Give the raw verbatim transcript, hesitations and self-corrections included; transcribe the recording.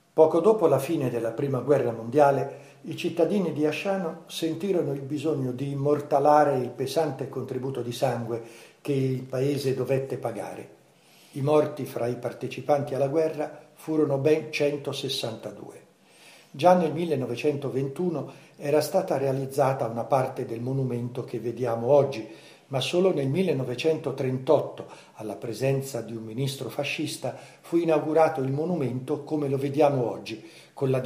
Poco dopo la fine della Prima Guerra Mondiale, i cittadini di Asciano sentirono il bisogno di immortalare il pesante contributo di sangue che il paese dovette pagare. I morti fra i partecipanti alla guerra furono ben centosessantadue. Già nel millenovecentoventuno era stata realizzata una parte del monumento che vediamo oggi, ma solo nel millenovecentotrentotto, alla presenza di un ministro fascista, fu inaugurato il monumento come lo vediamo oggi, con la